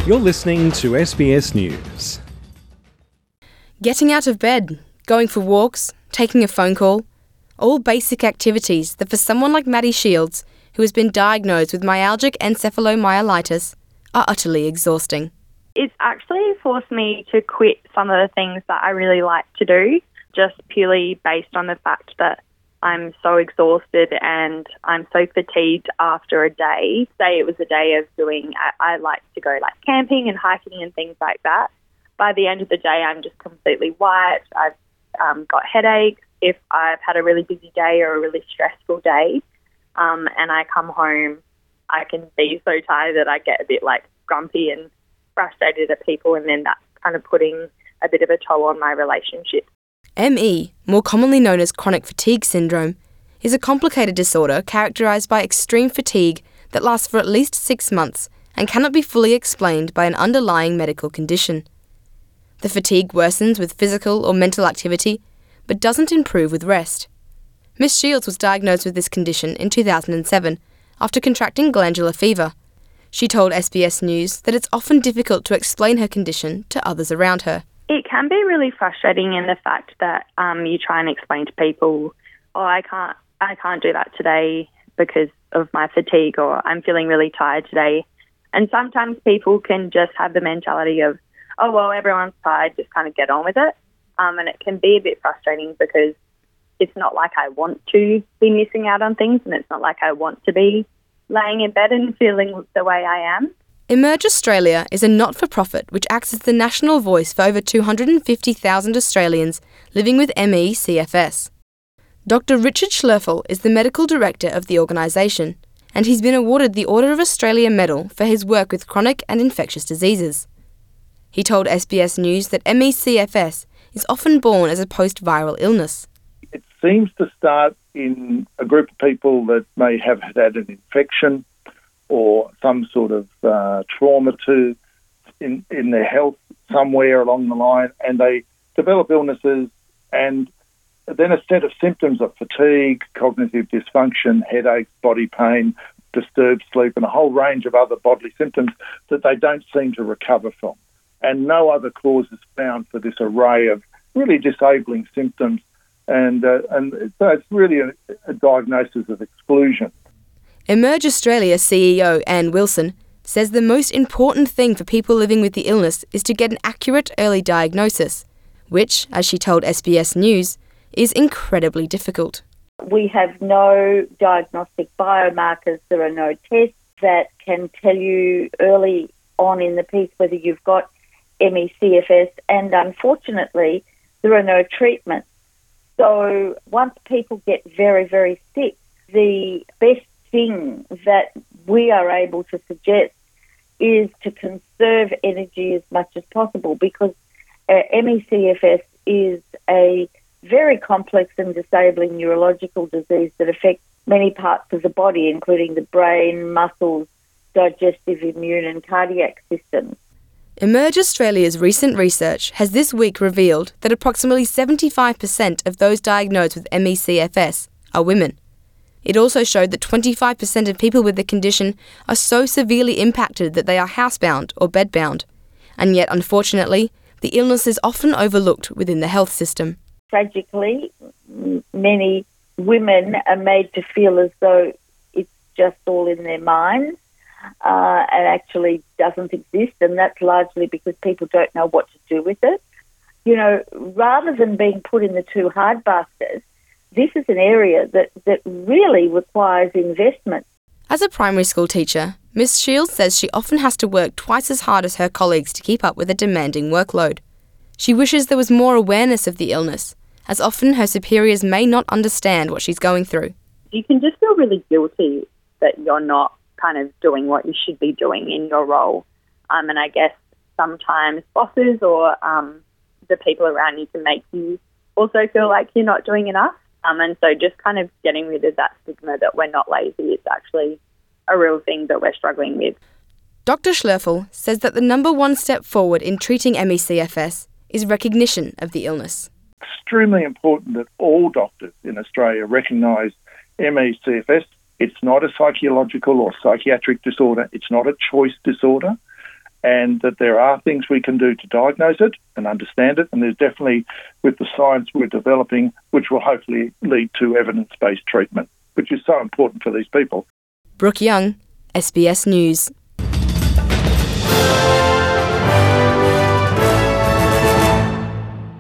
You're listening to SBS News. Getting out of bed, going for walks, taking a phone call, all basic activities that for someone like Maddie Shields, who has been diagnosed with myalgic encephalomyelitis, are utterly exhausting. It's actually forced me to quit some of the things that I really like to do, just purely based on the fact that I'm so exhausted and I'm so fatigued after a day. Say it was a day of doing, I like to go like camping and hiking and things like that. By the end of the day, I'm just completely white. I've got headaches if I've had a really busy day or a really stressful day. And I come home, I can be so tired that I get a bit like grumpy and frustrated at people, and then that's kind of putting a bit of a toll on my relationship. ME, more commonly known as chronic fatigue syndrome, is a complicated disorder characterised by extreme fatigue that lasts for at least 6 months and cannot be fully explained by an underlying medical condition. The fatigue worsens with physical or mental activity, but doesn't improve with rest. Miss Shields was diagnosed with this condition in 2007 after contracting glandular fever. She told SBS News that it's often difficult to explain her condition to others around her. It can be really frustrating in the fact that you try and explain to people, I can't do that today because of my fatigue, or I'm feeling really tired today. And sometimes people can just have the mentality of, oh, well, everyone's tired, just kind of get on with it. And it can be a bit frustrating because it's not like I want to be missing out on things, and it's not like I want to be laying in bed and feeling the way I am. Emerge Australia is a not-for-profit which acts as the national voice for over 250,000 Australians living with ME/CFS. Dr. Richard Schloeffel is the medical director of the organisation, and he's been awarded the Order of Australia Medal for his work with chronic and infectious diseases. He told SBS News that ME/CFS is often born as a post-viral illness. It seems to start in a group of people that may have had an infection or some sort of trauma in their health somewhere along the line, and they develop illnesses, and then a set of symptoms of fatigue, cognitive dysfunction, headaches, body pain, disturbed sleep, and a whole range of other bodily symptoms that they don't seem to recover from. And no other cause is found for this array of really disabling symptoms, and so it's really a diagnosis of exclusion. Emerge Australia CEO Anne Wilson says the most important thing for people living with the illness is to get an accurate early diagnosis, which, as she told SBS News, is incredibly difficult. We have no diagnostic biomarkers. There are no tests that can tell you early on in the piece whether you've got ME/CFS, and unfortunately, there are no treatments. So once people get very, very sick, the best thing that we are able to suggest is to conserve energy as much as possible, because ME/CFS is a very complex and disabling neurological disease that affects many parts of the body, including the brain, muscles, digestive, immune and cardiac systems. Emerge Australia's recent research has this week revealed that approximately 75% of those diagnosed with ME/CFS are women. It also showed that 25% of people with the condition are so severely impacted that they are housebound or bedbound. And yet, unfortunately, the illness is often overlooked within the health system. Tragically, many women are made to feel as though it's just all in their minds and actually doesn't exist, and that's largely because people don't know what to do with it. You know, rather than being put in the too hard basket, this is an area that really requires investment. As a primary school teacher, Ms. Shields says she often has to work twice as hard as her colleagues to keep up with a demanding workload. She wishes there was more awareness of the illness, as often her superiors may not understand what she's going through. You can just feel really guilty that you're not kind of doing what you should be doing in your role. And I guess sometimes bosses or the people around you can make you also feel like you're not doing enough. And so just kind of getting rid of that stigma that we're not lazy is actually a real thing that we're struggling with. Dr. Schloeffel says that the number one step forward in treating ME/CFS is recognition of the illness. Extremely important that all doctors in Australia recognise ME/CFS. It's not a psychological or psychiatric disorder. It's not a choice disorder. and that there are things we can do to diagnose it and understand it. And there's definitely, with the science we're developing, which will hopefully lead to evidence-based treatment, which is so important for these people. Brooke Young, SBS News.